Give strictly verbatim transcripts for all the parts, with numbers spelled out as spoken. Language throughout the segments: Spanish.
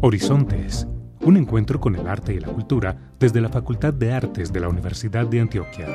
Horizontes, un encuentro con el arte y la cultura desde la Facultad de Artes de la Universidad de Antioquia.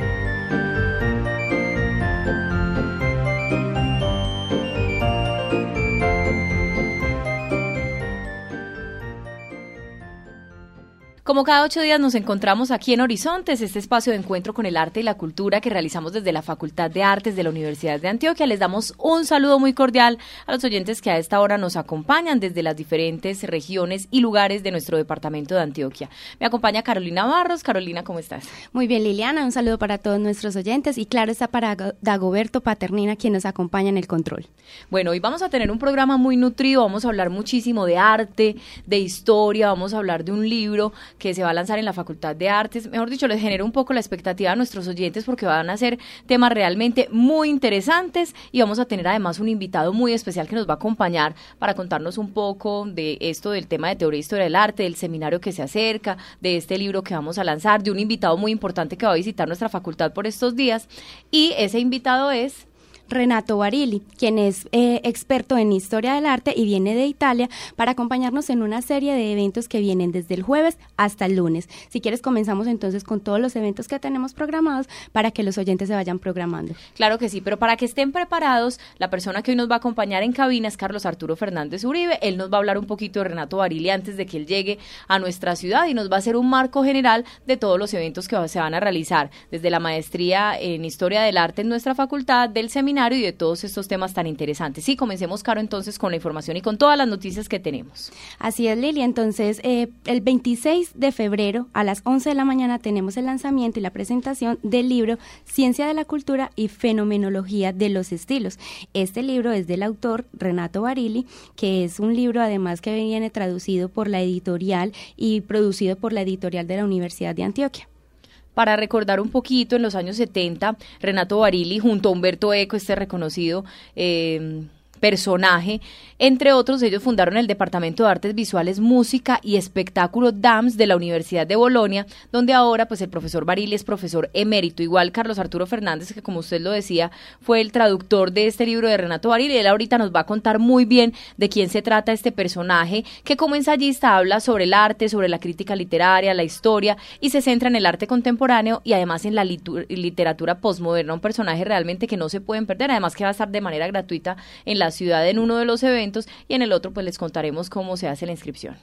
Como cada ocho días nos encontramos aquí en Horizontes, este espacio de encuentro con el arte y la cultura que realizamos desde la Facultad de Artes de la Universidad de Antioquia. Les damos un saludo muy cordial a los oyentes que a esta hora nos acompañan desde las diferentes regiones y lugares de nuestro departamento de Antioquia. Me acompaña Carolina Barros. Carolina, ¿cómo estás? Muy bien, Liliana, un saludo para todos nuestros oyentes y claro está para Dagoberto Paternina, quien nos acompaña en el control. Bueno, hoy vamos a tener un programa muy nutrido, vamos a hablar muchísimo de arte, de historia, vamos a hablar de un libro que se va a lanzar en la Facultad de Artes. Mejor dicho, les genero un poco la expectativa a nuestros oyentes porque van a ser temas realmente muy interesantes y vamos a tener además un invitado muy especial que nos va a acompañar para contarnos un poco de esto del tema de teoría e historia del arte, del seminario que se acerca, de este libro que vamos a lanzar, de un invitado muy importante que va a visitar nuestra facultad por estos días, y ese invitado es Renato Barilli, quien es eh, experto en historia del arte y viene de Italia para acompañarnos en una serie de eventos que vienen desde el jueves hasta el lunes. Si quieres, comenzamos entonces con todos los eventos que tenemos programados para que los oyentes se vayan programando. Claro que sí, pero para que estén preparados, la persona que hoy nos va a acompañar en cabina es Carlos Arturo Fernández Uribe. Él nos va a hablar un poquito de Renato Barilli antes de que él llegue a nuestra ciudad y nos va a hacer un marco general de todos los eventos que se van a realizar, desde la maestría en historia del arte en nuestra facultad, del seminario y de todos estos temas tan interesantes. Sí, comencemos, Caro, entonces con la información y con todas las noticias que tenemos. Así es, Lili. Entonces, eh, el veintiséis de febrero a las once de la mañana tenemos el lanzamiento y la presentación del libro Ciencia de la Cultura y Fenomenología de los Estilos. Este libro es del autor Renato Barilli, que es un libro además que viene traducido por la editorial y producido por la editorial de la Universidad de Antioquia. Para recordar un poquito, en los años setenta, Renato Barilli junto a Humberto Eco, este reconocido eh, personaje, entre otros, ellos fundaron el Departamento de Artes Visuales, Música y Espectáculo D A M S de la Universidad de Bolonia, donde ahora pues el profesor Barilli es profesor emérito. Igual Carlos Arturo Fernández, que como usted lo decía, fue el traductor de este libro de Renato Barilli. Él ahorita nos va a contar muy bien de quién se trata este personaje, que como ensayista habla sobre el arte, sobre la crítica literaria, la historia, y se centra en el arte contemporáneo y además en la litu- literatura postmoderna, un personaje realmente que no se pueden perder, además que va a estar de manera gratuita en la ciudad en uno de los eventos, y en el otro pues les contaremos cómo se hace la inscripción.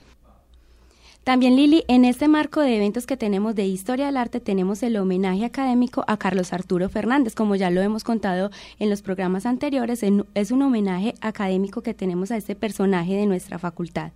También, Lili, en este marco de eventos que tenemos de historia del arte, tenemos el homenaje académico a Carlos Arturo Fernández. Como ya lo hemos contado en los programas anteriores, es un homenaje académico que tenemos a este personaje de nuestra facultad.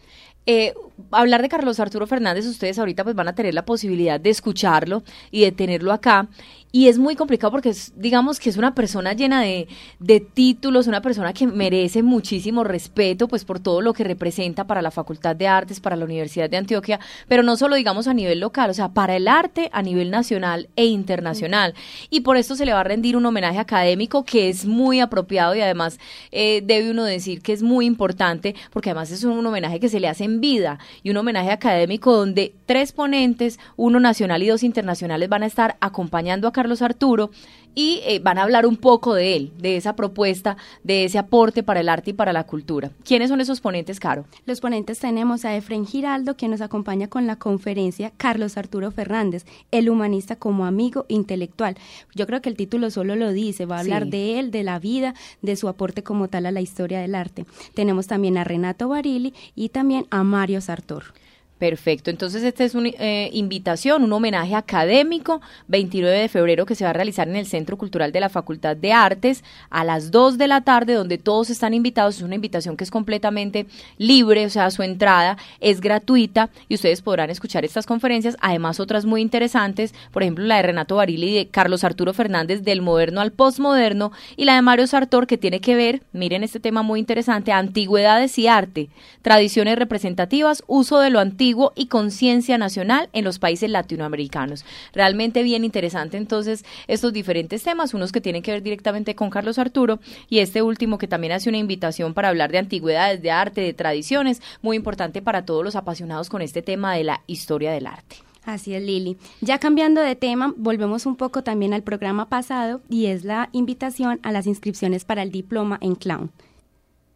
Eh, hablar de Carlos Arturo Fernández, ustedes ahorita pues van a tener la posibilidad de escucharlo y de tenerlo acá, y es muy complicado porque es, digamos que es una persona llena de, de títulos, una persona que merece muchísimo respeto pues por todo lo que representa para la Facultad de Artes, para la Universidad de Antioquia, pero no solo digamos a nivel local, o sea, para el arte a nivel nacional e internacional, y por esto se le va a rendir un homenaje académico que es muy apropiado y además eh, debe uno decir que es muy importante porque además es un, un homenaje que se le hace en vida y un homenaje académico donde tres ponentes, uno nacional y dos internacionales, van a estar acompañando a Carlos Arturo y eh, van a hablar un poco de él, de esa propuesta, de ese aporte para el arte y para la cultura. ¿Quiénes son esos ponentes, Caro? Los ponentes tenemos a Efraín Giraldo, quien nos acompaña con la conferencia Carlos Arturo Fernández, el humanista como amigo intelectual. Yo creo que el título solo lo dice, va a hablar sí. de él, de la vida, de su aporte como tal a la historia del arte. Tenemos también a Renato Barilli y también a Mario Sartor. Perfecto, entonces esta es una eh, invitación, un homenaje académico, veintinueve de febrero, que se va a realizar en el Centro Cultural de la Facultad de Artes a las dos de la tarde, donde todos están invitados. Es una invitación que es completamente libre, o sea, su entrada es gratuita y ustedes podrán escuchar estas conferencias, además otras muy interesantes, por ejemplo la de Renato Barilli y de Carlos Arturo Fernández, del moderno al postmoderno, y la de Mario Sartor, que tiene que ver, miren este tema muy interesante, antigüedades y arte, tradiciones representativas, uso de lo antiguo y conciencia nacional en los países latinoamericanos. Realmente bien interesante entonces estos diferentes temas, unos que tienen que ver directamente con Carlos Arturo y este último que también hace una invitación para hablar de antigüedades, de arte, de tradiciones, muy importante para todos los apasionados con este tema de la historia del arte. Así es, Lili. Ya cambiando de tema, volvemos un poco también al programa pasado y es la invitación a las inscripciones para el diploma en clown.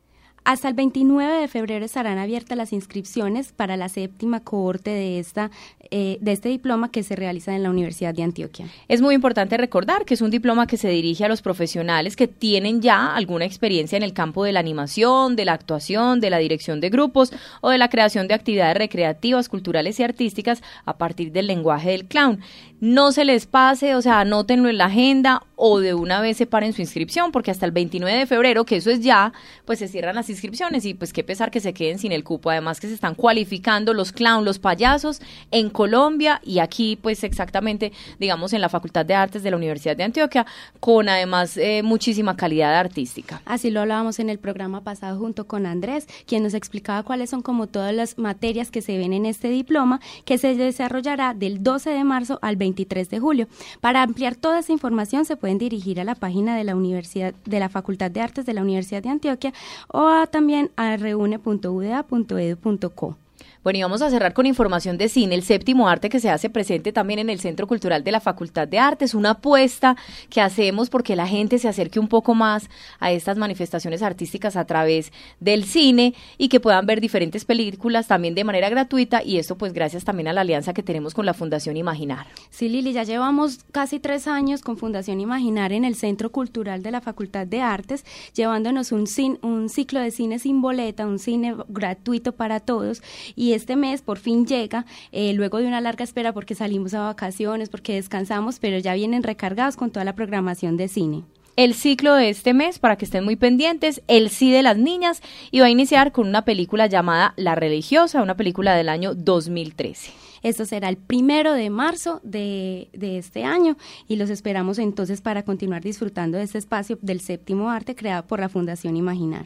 Hasta el veintinueve de febrero estarán abiertas las inscripciones para la séptima cohorte de, esta, eh, de este diploma que se realiza en la Universidad de Antioquia. Es muy importante recordar que es un diploma que se dirige a los profesionales que tienen ya alguna experiencia en el campo de la animación, de la actuación, de la dirección de grupos o de la creación de actividades recreativas, culturales y artísticas a partir del lenguaje del clown. No se les pase, o sea, anótenlo en la agenda o de una vez separen su inscripción, porque hasta el veintinueve de febrero, que eso es ya, pues se cierran las inscripciones y pues qué pesar que se queden sin el cupo. Además que se están cualificando los clown, los payasos en Colombia y aquí pues exactamente, digamos, en la Facultad de Artes de la Universidad de Antioquia, con además eh, muchísima calidad artística. Así lo hablábamos en el programa pasado junto con Andrés, quien nos explicaba cuáles son como todas las materias que se ven en este diploma, que se desarrollará del doce de marzo al veintitrés de julio. Para ampliar toda esa información se pueden dirigir a la página de la Universidad, de la Facultad de Artes de la Universidad de Antioquia o a, también a reune punto u d a punto e d u punto co. Bueno, y vamos a cerrar con información de cine, el séptimo arte que se hace presente también en el Centro Cultural de la Facultad de Artes, una apuesta que hacemos porque la gente se acerque un poco más a estas manifestaciones artísticas a través del cine y que puedan ver diferentes películas también de manera gratuita, y esto pues gracias también a la alianza que tenemos con la Fundación Imaginar. Sí, Lili, ya llevamos casi tres años con Fundación Imaginar en el Centro Cultural de la Facultad de Artes, llevándonos un, cin, un ciclo de cine sin boleta, un cine gratuito para todos, y este mes por fin llega, eh, luego de una larga espera porque salimos a vacaciones, porque descansamos, pero ya vienen recargados con toda la programación de cine. El ciclo de este mes, para que estén muy pendientes, el Sí de las Niñas, y va a iniciar con una película llamada La Religiosa, una película del año dos mil trece. Esto será el primero de marzo de, de este año y los esperamos entonces para continuar disfrutando de este espacio del séptimo arte creado por la Fundación Imaginar.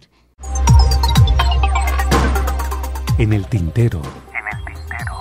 En el tintero. En el tintero.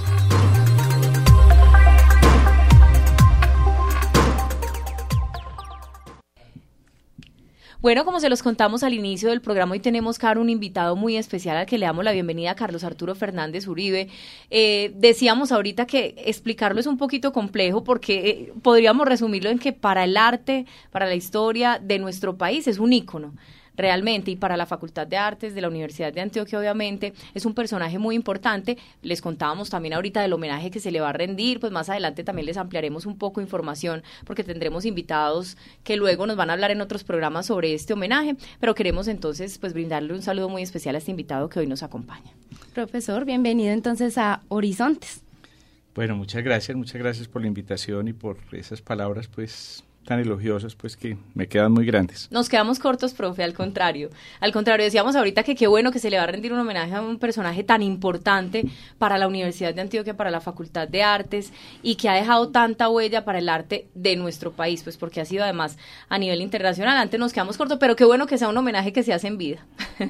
Bueno, como se los contamos al inicio del programa, hoy tenemos, Caro, un invitado muy especial al que le damos la bienvenida, a Carlos Arturo Fernández Uribe. Eh, decíamos ahorita que explicarlo es un poquito complejo porque eh, podríamos resumirlo en que para el arte, para la historia de nuestro país es un ícono. Realmente, y para la Facultad de Artes de la Universidad de Antioquia, obviamente, es un personaje muy importante. Les contábamos también ahorita del homenaje que se le va a rendir, pues más adelante también les ampliaremos un poco información, porque tendremos invitados que luego nos van a hablar en otros programas sobre este homenaje, pero queremos entonces pues brindarle un saludo muy especial a este invitado que hoy nos acompaña. Profesor, bienvenido entonces a Horizontes. Bueno, muchas gracias, muchas gracias por la invitación y por esas palabras, pues, tan elogiosas, pues que me quedan muy grandes. Nos quedamos cortos, profe, al contrario. Al contrario, decíamos ahorita que qué bueno que se le va a rendir un homenaje a un personaje tan importante para la Universidad de Antioquia, para la Facultad de Artes, y que ha dejado tanta huella para el arte de nuestro país, pues porque ha sido además a nivel internacional. Antes nos quedamos cortos, pero qué bueno que sea un homenaje que se hace en vida,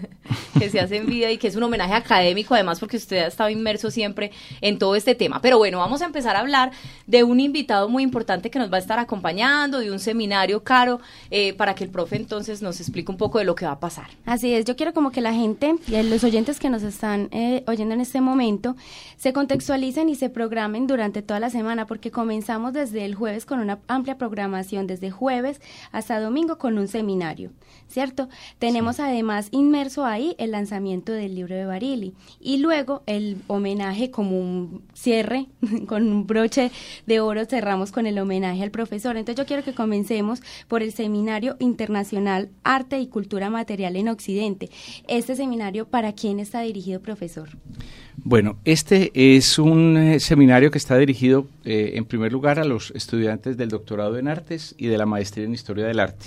que se hace en vida y que es un homenaje académico, además porque usted ha estado inmerso siempre en todo este tema. Pero bueno, vamos a empezar a hablar de un invitado muy importante que nos va a estar acompañando, de un seminario, Caro, eh, para que el profe entonces nos explique un poco de lo que va a pasar. Así es, yo quiero como que la gente, los oyentes que nos están eh, oyendo en este momento, se contextualicen y se programen durante toda la semana, porque comenzamos desde el jueves con una amplia programación, desde jueves hasta domingo con un seminario, ¿cierto? Tenemos sí. además inmerso ahí el lanzamiento del libro de Barilli y luego el homenaje como un cierre, con un broche de oro cerramos con el homenaje al profesor. Entonces yo quiero que comencemos por el Seminario Internacional Arte y Cultura Material en Occidente. Este seminario, ¿para quién está dirigido, profesor? Bueno, este es un eh, seminario que está dirigido eh, en primer lugar a los estudiantes del doctorado en artes y de la maestría en historia del arte.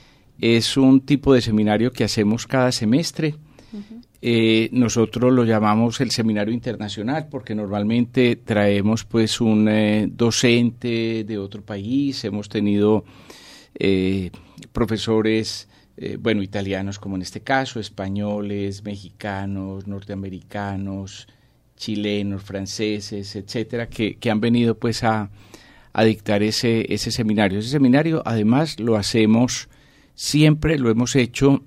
Es un tipo de seminario que hacemos cada semestre. Uh-huh. Eh, nosotros lo llamamos el seminario internacional porque normalmente traemos pues un eh, docente de otro país. Hemos tenido eh, profesores, eh, bueno, italianos como en este caso, españoles, mexicanos, norteamericanos, chilenos, franceses, etcétera, que, que han venido pues a, a dictar ese, ese seminario. Ese seminario además lo hacemos siempre, lo hemos hecho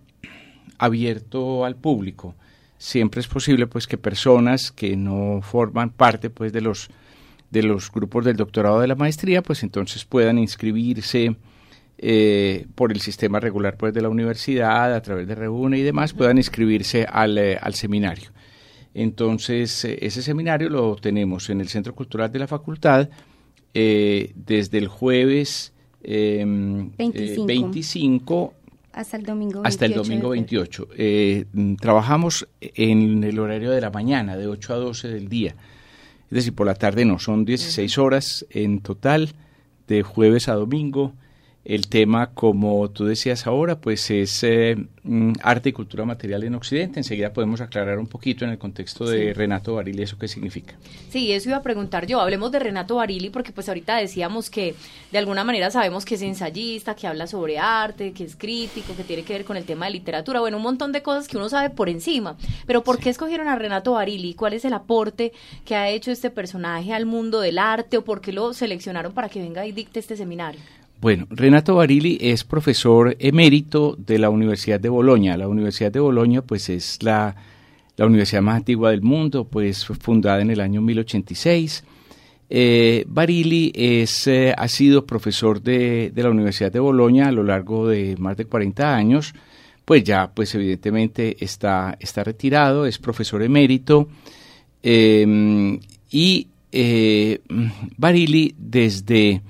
abierto al público. Siempre es posible pues que personas que no forman parte pues de los de los grupos del doctorado de la maestría pues entonces puedan inscribirse eh, por el sistema regular pues, de la universidad, a través de Reúne y demás, puedan inscribirse al, eh, al seminario. Entonces, eh, ese seminario lo tenemos en el Centro Cultural de la Facultad eh, desde el jueves eh, veinticinco. Eh, veinticinco hasta el domingo hasta el domingo veintiocho. Eh, trabajamos en el horario de la mañana, de ocho a doce del día. Es decir, por la tarde no, son dieciséis horas en total, de jueves a domingo. El tema, como tú decías ahora, pues es eh, arte y cultura material en Occidente. Enseguida podemos aclarar un poquito en el contexto de sí. Renato Barilli eso qué significa. Sí, eso iba a preguntar yo. Hablemos de Renato Barilli porque pues ahorita decíamos que de alguna manera sabemos que es ensayista, que habla sobre arte, que es crítico, que tiene que ver con el tema de literatura, bueno, un montón de cosas que uno sabe por encima. Pero ¿por sí. qué escogieron a Renato Barilli? ¿Cuál es el aporte que ha hecho este personaje al mundo del arte o por qué lo seleccionaron para que venga y dicte este seminario? Bueno, Renato Barilli es profesor emérito de la Universidad de Bolonia. La Universidad de Bolonia, pues, es la, la universidad más antigua del mundo, pues, fue fundada en el año mil ochenta y seis. Eh, Barilli es, eh, ha sido profesor de, de la Universidad de Bolonia a lo largo de más de cuarenta años. Pues ya, pues, evidentemente está, está retirado, es profesor emérito. Eh, y eh, Barilli, desde...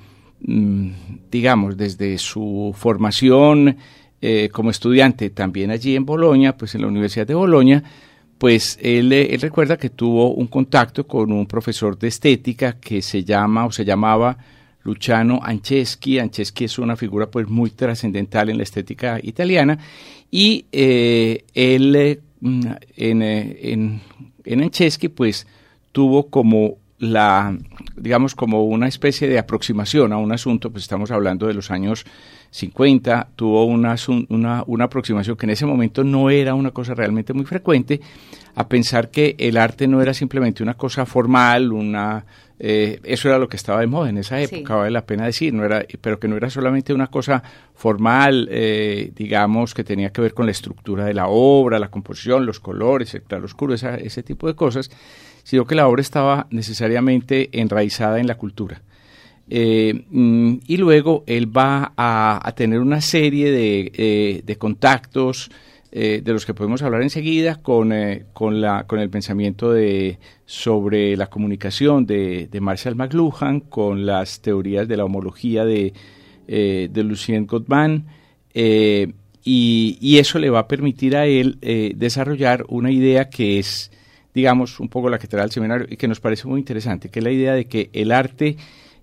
digamos, desde su formación eh, como estudiante también allí en Bolonia, pues en la Universidad de Bolonia, pues él, él recuerda que tuvo un contacto con un profesor de estética que se llama o se llamaba Luciano Anceschi. Anceschi es una figura pues muy trascendental en la estética italiana y eh, él eh, en, en, en Anceschi pues tuvo como la, digamos, como una especie de aproximación a un asunto, pues estamos hablando de los años cincuenta, tuvo una, una, una aproximación que en ese momento no era una cosa realmente muy frecuente, a pensar que el arte no era simplemente una cosa formal, una eh, eso era lo que estaba de moda en esa época, sí. Vale la pena decir, no era, pero que no era solamente una cosa formal, eh, digamos, que tenía que ver con la estructura de la obra, la composición, los colores, el claroscuro, esa, ese tipo de cosas, sino que la obra estaba necesariamente enraizada en la cultura. Eh, y luego él va a, a tener una serie de, eh, de contactos eh, de los que podemos hablar enseguida con, eh, con, la, con el pensamiento de, sobre la comunicación de, de Marshall McLuhan, con las teorías de la homología de, eh, de Lucien Gottman, eh, y, y eso le va a permitir a él eh, desarrollar una idea que es, digamos, un poco la que trae al seminario y que nos parece muy interesante, que es la idea de que el arte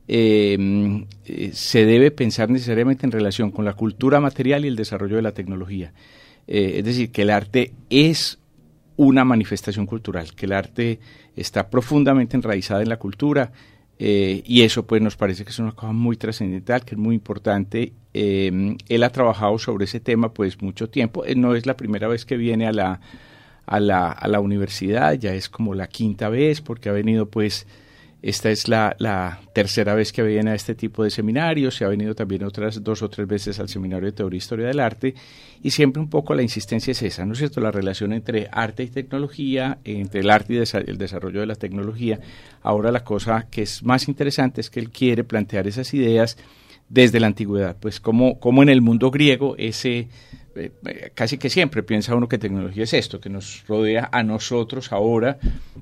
eh, eh, se debe pensar necesariamente en relación con la cultura material y el desarrollo de la tecnología. Eh, es decir, que el arte es una manifestación cultural, que el arte está profundamente enraizada en la cultura eh, y eso pues nos parece que es una cosa muy trascendental, que es muy importante. Eh, él ha trabajado sobre ese tema pues mucho tiempo, él no es la primera vez que viene a la A la, a la universidad, ya es como la quinta vez, porque ha venido pues, esta es la, la tercera vez que viene a este tipo de seminarios, se ha venido también otras dos o tres veces al seminario de Teoría e Historia del Arte, y siempre un poco la insistencia es esa, ¿no es cierto?, la relación entre arte y tecnología, entre el arte y el desarrollo de la tecnología. Ahora la cosa que es más interesante es que él quiere plantear esas ideas desde la antigüedad, pues como, como en el mundo griego ese... Eh, casi que siempre piensa uno que tecnología es esto, que nos rodea a nosotros ahora,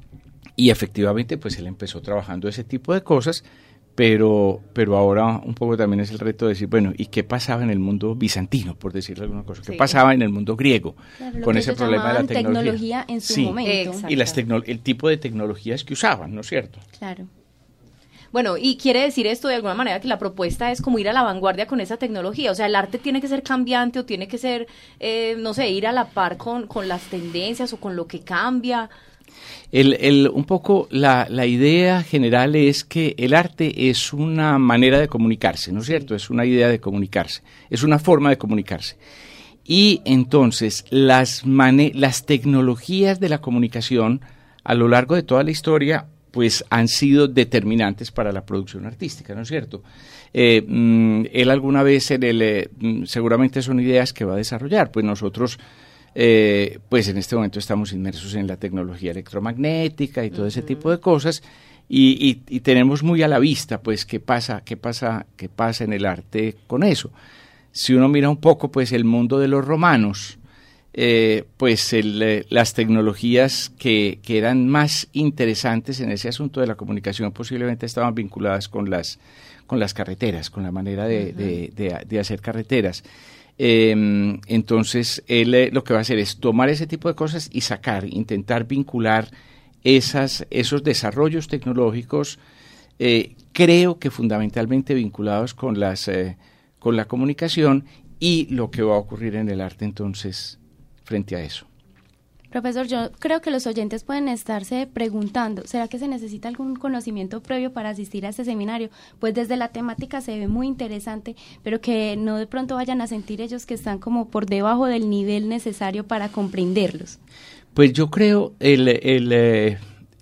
y efectivamente pues él empezó trabajando ese tipo de cosas, pero, pero ahora un poco también es el reto de decir, bueno, ¿y qué pasaba en el mundo bizantino, por decirle alguna cosa? ¿Qué sí. pasaba en el mundo griego claro, con ese problema de la tecnología? tecnología en su sí, momento. Y las tecno- el tipo de tecnologías que usaban, ¿no es cierto? Claro. Bueno, y quiere decir esto de alguna manera que la propuesta es como ir a la vanguardia con esa tecnología, o sea, el arte tiene que ser cambiante o tiene que ser, eh, no sé, ir a la par con, con las tendencias o con lo que cambia. El, el, un poco la, la idea general es que el arte es una manera de comunicarse, ¿no es cierto? Es una idea de comunicarse, es una forma de comunicarse. Y entonces las, mane- las tecnologías de la comunicación a lo largo de toda la historia pues han sido determinantes para la producción artística, ¿no es cierto? Eh, mm, él alguna vez, en el, eh, seguramente son ideas que va a desarrollar, pues nosotros, eh, pues en este momento estamos inmersos en la tecnología electromagnética y todo uh-huh. ese tipo de cosas, y, y, y tenemos muy a la vista, pues, qué pasa, qué pasa, qué pasa en el arte con eso. si uno mira un poco pues el mundo de los romanos, eh, pues el, eh, las tecnologías que, que eran más interesantes en ese asunto de la comunicación posiblemente estaban vinculadas con las, con las carreteras, con la manera de, uh-huh. de, de, de hacer carreteras. Eh, entonces, él eh, lo que va a hacer es tomar ese tipo de cosas y sacar, intentar vincular esas, esos desarrollos tecnológicos, eh, creo que fundamentalmente vinculados con, las, eh, con la comunicación y lo que va a ocurrir en el arte entonces frente a eso. Profesor, yo creo que los oyentes pueden estarse preguntando, ¿será que se necesita algún conocimiento previo para asistir a este seminario? Pues desde la temática se ve muy interesante, pero que no de pronto vayan a sentir ellos que están como por debajo del nivel necesario para comprenderlos. Pues yo creo, el, el, el,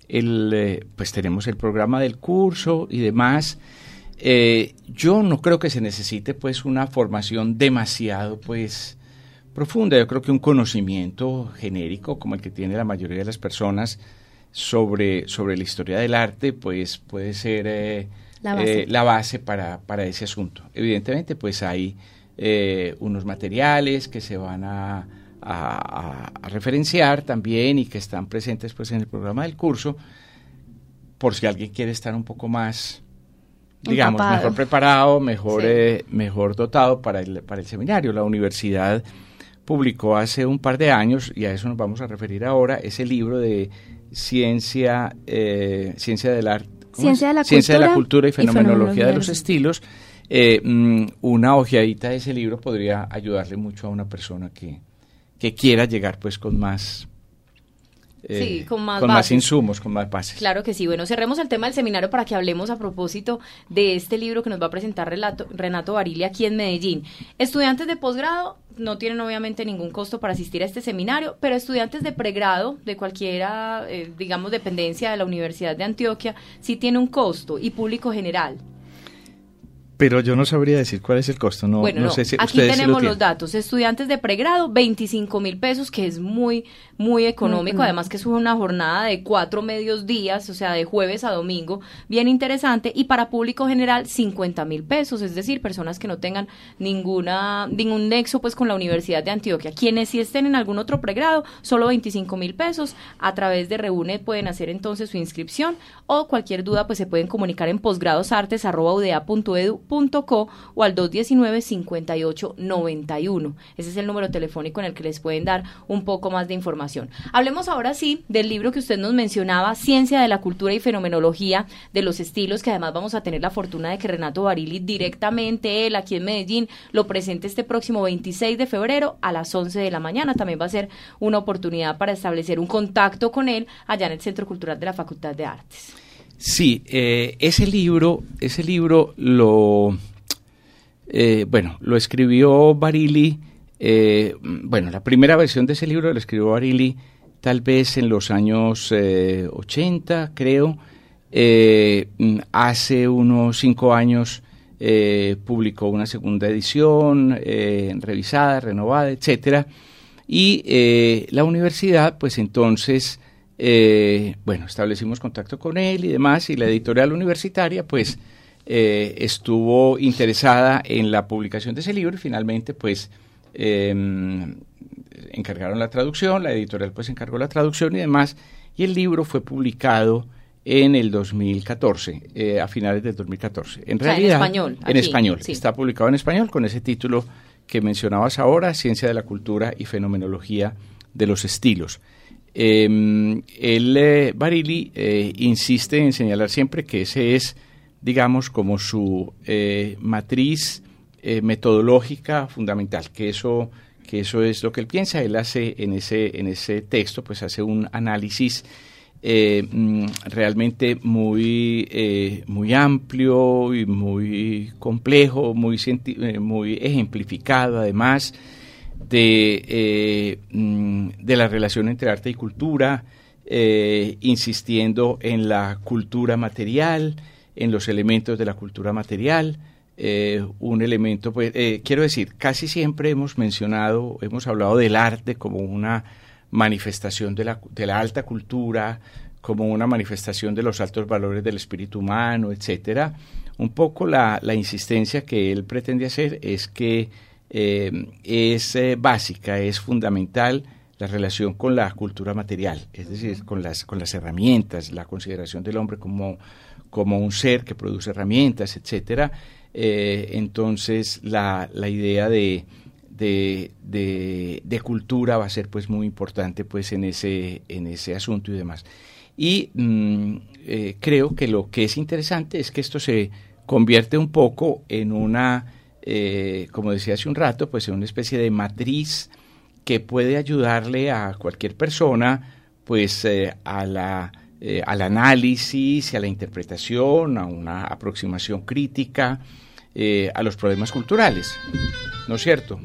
el pues tenemos el programa del curso y demás. Eh, yo no creo que se necesite pues una formación demasiado pues profunda. Yo creo que un conocimiento genérico como el que tiene la mayoría de las personas sobre, sobre la historia del arte pues puede ser eh, la base, eh, la base para, para ese asunto. Evidentemente pues hay eh, unos materiales que se van a, a, a referenciar también y que están presentes pues en el programa del curso por si alguien quiere estar un poco más, digamos, empapado, mejor preparado, mejor, sí. eh, mejor dotado para el, para el seminario. La universidad publicó hace un par de años, y a eso nos vamos a referir ahora, ese libro de ciencia, eh, ciencia del arte, ciencia, de la, ciencia cultura de la cultura y fenomenología, y fenomenología de los estilos. Eh, mm, una ojeadita de ese libro podría ayudarle mucho a una persona que, que quiera llegar pues con más... Eh, sí, con más con bases. más insumos, con más bases. Claro que sí. Bueno, cerremos el tema del seminario para que hablemos a propósito de este libro que nos va a presentar Relato, Renato Barilli aquí en Medellín. Estudiantes de posgrado no tienen obviamente ningún costo para asistir a este seminario, pero estudiantes de pregrado, de cualquiera, eh, digamos, dependencia de la Universidad de Antioquia, sí tiene un costo, y público general. Pero yo no sabría decir cuál es el costo, no, bueno, no, no sé si aquí ustedes tenemos sí lo los datos. Estudiantes de pregrado, veinticinco mil pesos, que es muy, muy económico, muy además que es una jornada de cuatro medios días, o sea, de jueves a domingo, bien interesante, y para público general, cincuenta mil pesos, es decir, personas que no tengan ninguna, ningún nexo pues con la Universidad de Antioquia. Quienes sí estén en algún otro pregrado, solo veinticinco mil pesos, a través de Reúne pueden hacer entonces su inscripción, o cualquier duda pues se pueden comunicar en posgradosartes arroba udea punto edu punto co o al dos diecinueve, cincuenta y ocho, noventa y uno. Ese es el número telefónico en el que les pueden dar un poco más de información. Hablemos ahora sí del libro que usted nos mencionaba, Ciencia de la Cultura y Fenomenología de los Estilos, que además vamos a tener la fortuna de que Renato Barilli directamente, él aquí en Medellín, lo presente este próximo veintiséis de febrero a las once de la mañana. También va a ser una oportunidad para establecer un contacto con él allá en el Centro Cultural de la Facultad de Artes. Sí, eh, ese libro, ese libro lo... Eh, bueno, lo escribió Barilli, eh, bueno, la primera versión de ese libro lo escribió Barilli tal vez en los años eh, ochenta, creo. Eh, hace unos cinco años eh, publicó una segunda edición, eh, revisada, renovada, etcétera. Y eh, la universidad, pues entonces, eh, bueno, establecimos contacto con él y demás, y la editorial universitaria, pues, Eh, estuvo interesada en la publicación de ese libro y finalmente pues eh, encargaron la traducción, la editorial pues encargó la traducción y demás, y el libro fue publicado en el dos mil catorce, eh, a finales del dos mil catorce. En o sea, realidad, en español. En aquí, español, sí. Está publicado en español con ese título que mencionabas ahora, Ciencia de la Cultura y Fenomenología de los Estilos. Eh, el eh, Barilli eh, insiste en señalar siempre que ese es, digamos, como su eh, matriz eh, metodológica fundamental, que eso, que eso es lo que él piensa. Él hace en ese, en ese texto, pues hace un análisis eh, realmente muy, eh, muy amplio y muy complejo, muy, cienti- muy ejemplificado, además, de, eh, de la relación entre arte y cultura, eh, insistiendo en la cultura material, en los elementos de la cultura material, eh, un elemento, pues, eh, quiero decir, casi siempre hemos mencionado, hemos hablado del arte como una manifestación de la, de la alta cultura, como una manifestación de los altos valores del espíritu humano, etcétera. Un poco la, la insistencia que él pretende hacer es que eh, es eh, básica, es fundamental la relación con la cultura material, es decir, con las, con las herramientas, la consideración del hombre como, como un ser que produce herramientas, etcétera. Eh, entonces, la, la idea de, de, de, de cultura va a ser pues muy importante pues en ese, en ese asunto y demás. Y mmm, eh, creo que lo que es interesante es que esto se convierte un poco en una, eh, como decía hace un rato, pues en una especie de matriz que puede ayudarle a cualquier persona pues eh, a la, eh, al análisis y a la interpretación, a una aproximación crítica eh, a los problemas culturales, ¿no es cierto?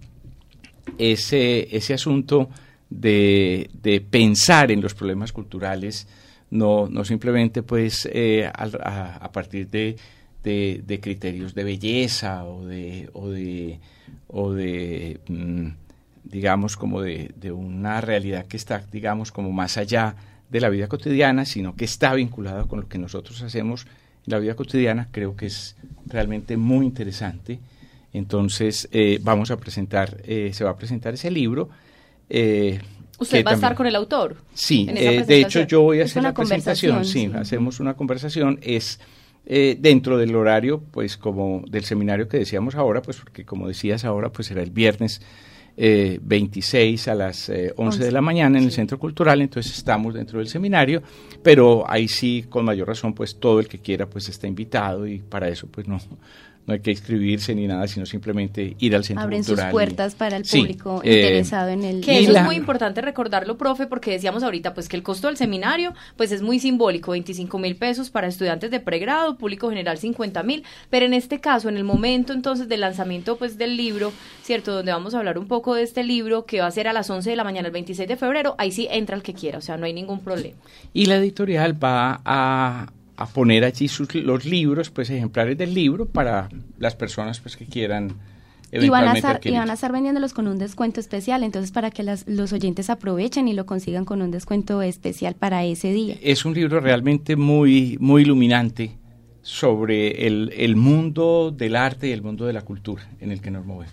Ese, ese asunto de, de pensar en los problemas culturales, no, no simplemente pues eh, a, a, a partir de, de, de criterios de belleza o de, o de, o de mmm, digamos como de, de una realidad que está digamos como más allá de la vida cotidiana, sino que está vinculada con lo que nosotros hacemos en la vida cotidiana. Creo que es realmente muy interesante. Entonces eh, vamos a presentar, eh, se va a presentar ese libro. Eh, ¿Usted va también, a estar con el autor? Sí, eh, de hecho yo voy a hacer la presentación, sí, sí, hacemos una conversación, es eh, dentro del horario, pues como del seminario que decíamos ahora, pues porque como decías ahora, pues será el viernes eh, veintiséis a las eh, once de la mañana en el Centro Cultural, entonces estamos dentro del seminario, pero ahí sí, con mayor razón, pues todo el que quiera pues está invitado y para eso pues no... No hay que inscribirse ni nada, sino simplemente ir al centro Abren cultural. Abren sus puertas y, para el público sí, interesado eh, en el... Que eso la, es muy importante recordarlo, profe, porque decíamos ahorita pues que el costo del seminario pues es muy simbólico, veinticinco mil pesos para estudiantes de pregrado, público general cincuenta mil, pero en este caso, en el momento entonces del lanzamiento pues del libro, ¿cierto? Donde vamos a hablar un poco de este libro, que va a ser a las once de la mañana el veintiséis de febrero, ahí sí entra el que quiera, o sea, no hay ningún problema. Y la editorial va a... a poner allí sus, los libros, pues ejemplares del libro para las personas pues que quieran eventualmente y van, a estar, adquirir. y van a estar vendiéndolos con un descuento especial, entonces para que las, los oyentes aprovechen y lo consigan con un descuento especial para ese día. Es un libro realmente muy, muy iluminante sobre el, el mundo del arte y el mundo de la cultura en el que nos movemos.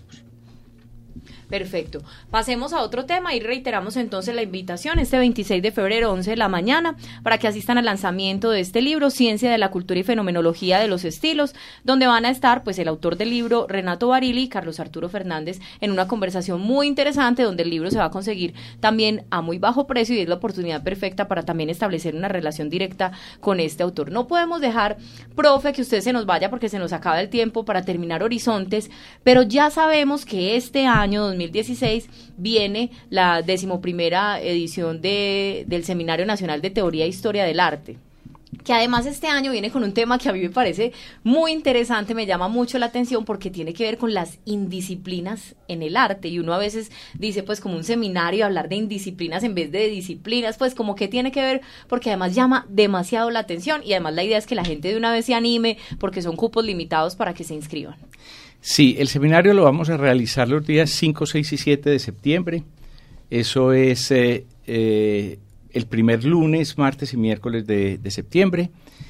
Perfecto. Pasemos a otro tema y reiteramos entonces la invitación este veintiséis de febrero, once de la mañana, para que asistan al lanzamiento de este libro, Ciencia de la Cultura y Fenomenología de los Estilos, donde van a estar pues el autor del libro, Renato Barilli, y Carlos Arturo Fernández, en una conversación muy interesante donde el libro se va a conseguir también a muy bajo precio y es la oportunidad perfecta para también establecer una relación directa con este autor. No podemos dejar, profe, que usted se nos vaya porque se nos acaba el tiempo para terminar Horizontes, pero ya sabemos que este año dos mil dieciséis viene la decimoprimera edición de, del Seminario Nacional de Teoría e Historia del Arte, que además este año viene con un tema que a mí me parece muy interesante, me llama mucho la atención porque tiene que ver con las indisciplinas en el arte, y uno a veces dice pues como un seminario hablar de indisciplinas en vez de disciplinas, pues como que tiene que ver, porque además llama demasiado la atención y además la idea es que la gente de una vez se anime porque son cupos limitados para que se inscriban. Sí, el seminario lo vamos a realizar los días cinco, seis y siete de septiembre. Eso es eh, eh, el primer lunes, martes y miércoles de, de septiembre.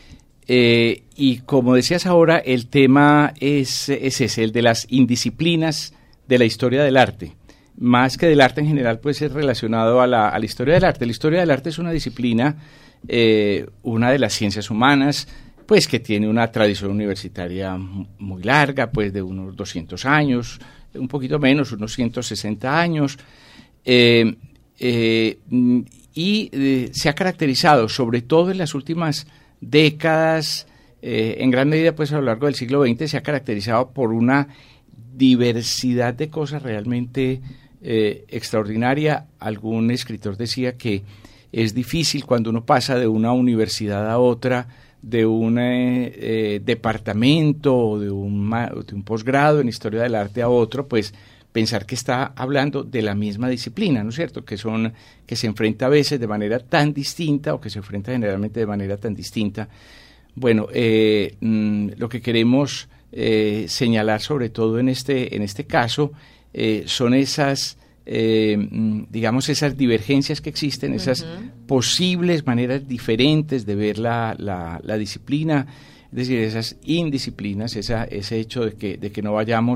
Eh, y como decías ahora, el tema es, es ese, el de las indisciplinas de la historia del arte. Más que del arte en general, pues es relacionado a la, a la historia del arte. La historia del arte es una disciplina, eh, una de las ciencias humanas, pues que tiene una tradición universitaria muy larga, pues de unos doscientos años, un poquito menos, unos ciento sesenta años, eh, eh, y eh, se ha caracterizado, sobre todo en las últimas décadas, eh, en gran medida pues a lo largo del siglo veinte, se ha caracterizado por una diversidad de cosas realmente eh, extraordinaria. Algún escritor decía que es difícil cuando uno pasa de una universidad a otra, de un eh, eh, departamento o de un, de un posgrado en historia del arte a otro, pues pensar que está hablando de la misma disciplina, ¿no es cierto? Que son, que se enfrenta a veces de manera tan distinta o que se enfrenta generalmente de manera tan distinta. Bueno, eh, mm, lo que queremos eh, señalar sobre todo en este, en este caso eh, son esas Eh, digamos esas divergencias que existen, uh-huh. esas posibles maneras diferentes de ver la, la, la disciplina, es decir, esas indisciplinas, esa, ese hecho de que, de que no vayamos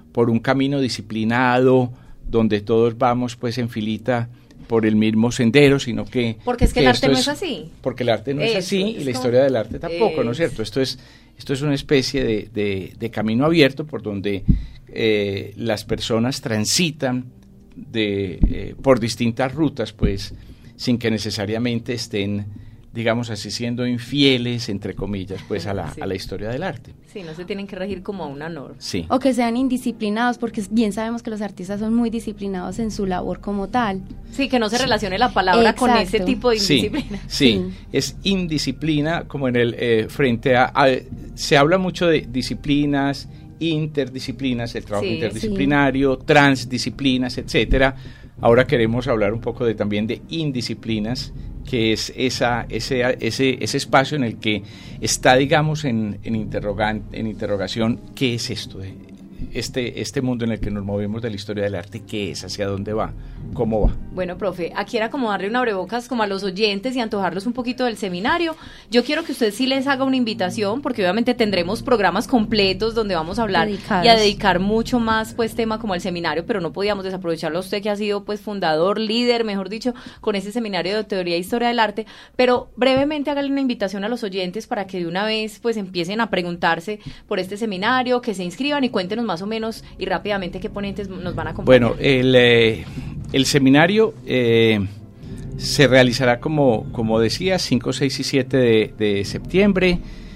por un camino disciplinado, donde todos vamos pues en filita por el mismo sendero, sino que... Porque es que, que el arte no es, es así. Porque el arte no Eso, es así es y la como, historia del arte tampoco, es. ¿no es cierto? Esto es, esto es una especie de, de, de camino abierto por donde eh, las personas transitan de, eh, por distintas rutas, pues, sin que necesariamente estén, digamos así, siendo infieles, entre comillas, pues a la, sí. a la historia del arte. Sí, no se tienen que regir como a una norma. Sí. O que sean indisciplinados, porque bien sabemos que los artistas son muy disciplinados en su labor como tal. Sí, que no se relacione la palabra Exacto. con ese tipo de indisciplina. Sí, sí. sí. Es indisciplina, como en el eh, frente a, a... Se habla mucho de disciplinas, interdisciplinas, el trabajo sí, interdisciplinario, sí. transdisciplinas, etcétera. Ahora queremos hablar un poco de también de indisciplinas, que es esa, ese, ese, ese espacio en el que está, digamos, en, en, interrogan, en interrogación, ¿qué es esto? Este, este mundo en el que nos movemos de la historia del arte, ¿qué es? ¿Hacia dónde va? ¿Cómo va? Bueno, profe, aquí era como darle una abrebocas como a los oyentes y antojarlos un poquito del seminario. Yo quiero que usted sí les haga una invitación, porque obviamente tendremos programas completos donde vamos a hablar Dedicados. y a dedicar mucho más pues tema como el seminario, pero no podíamos desaprovecharlo a usted que ha sido pues fundador, líder, mejor dicho, con ese seminario de teoría e historia del arte, pero brevemente hágale una invitación a los oyentes para que de una vez pues empiecen a preguntarse por este seminario, que se inscriban y cuéntenos más o menos y rápidamente qué ponentes nos van a acompañar. Bueno, el, eh, el seminario eh, se realizará como, como decía, cinco, seis y siete de, de septiembre.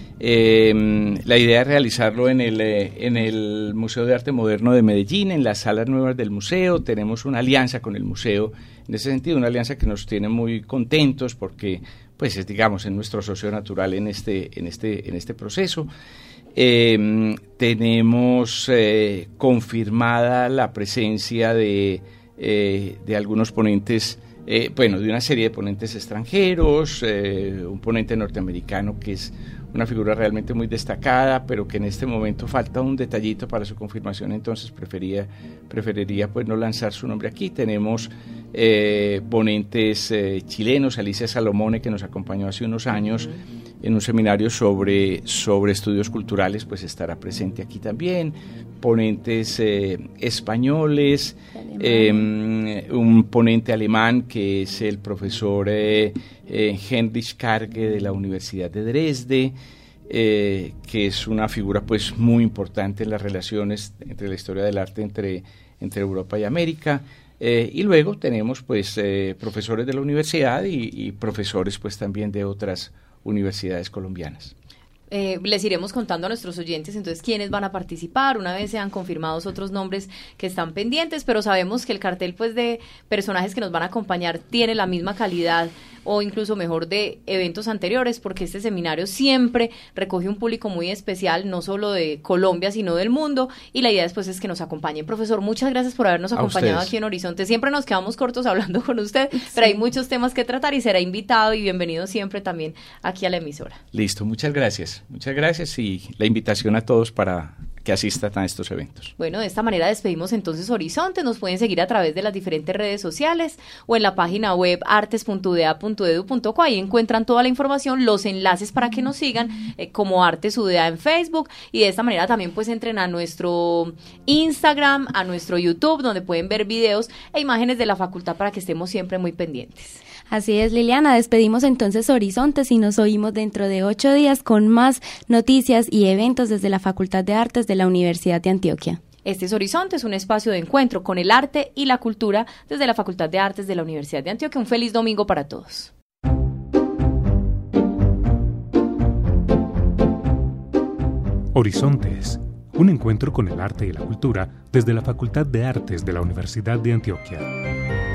Eh, la idea es realizarlo en el, eh, en el Museo de Arte Moderno de Medellín, en las salas nuevas del museo. Tenemos una alianza con el museo, en ese sentido, una alianza que nos tiene muy contentos porque, pues, es, digamos, es nuestro socio natural en este, en este, en este proceso. Eh, tenemos eh, confirmada la presencia de, eh, de algunos ponentes, eh, bueno, de una serie de ponentes extranjeros, eh, un ponente norteamericano que es una figura realmente muy destacada, pero que en este momento falta un detallito para su confirmación, entonces prefería, preferiría pues no lanzar su nombre aquí. Tenemos eh, ponentes eh, chilenos, Alicia Salomone, que nos acompañó hace unos años en un seminario sobre, sobre estudios culturales, pues estará presente aquí también. Ponentes eh, españoles, eh, un ponente alemán que es el profesor eh, eh, Heinrich Karge de la Universidad de Dresde, eh, que es una figura pues muy importante en las relaciones entre la historia del arte entre, entre Europa y América. Eh, y luego tenemos pues eh, profesores de la universidad y, y profesores pues también de otras universidades colombianas. Eh, les iremos contando a nuestros oyentes entonces quiénes van a participar una vez sean confirmados otros nombres que están pendientes, pero sabemos que el cartel pues de personajes que nos van a acompañar tiene la misma calidad o incluso mejor de eventos anteriores, porque este seminario siempre recoge un público muy especial, no solo de Colombia, sino del mundo, y la idea después es que nos acompañen. Profesor, muchas gracias por habernos acompañado aquí en Horizonte. Siempre nos quedamos cortos hablando con usted, sí. pero hay muchos temas que tratar y será invitado y bienvenido siempre también aquí a la emisora. Listo, muchas gracias. Muchas gracias y la invitación a todos para que asistan a estos eventos. Bueno, de esta manera despedimos entonces Horizonte. Nos pueden seguir a través de las diferentes redes sociales o en la página web artes punto u d a punto e d u punto co. Ahí encuentran toda la información, los enlaces para que nos sigan eh, como Artes U D A en Facebook, y de esta manera también pues entren a nuestro Instagram, a nuestro YouTube, donde pueden ver videos e imágenes de la facultad para que estemos siempre muy pendientes. Así es, Liliana, despedimos entonces Horizontes y nos oímos dentro de ocho días con más noticias y eventos desde la Facultad de Artes de la Universidad de Antioquia. Este es Horizontes, un espacio de encuentro con el arte y la cultura desde la Facultad de Artes de la Universidad de Antioquia. Un feliz domingo para todos. Horizontes, un encuentro con el arte y la cultura desde la Facultad de Artes de la Universidad de Antioquia.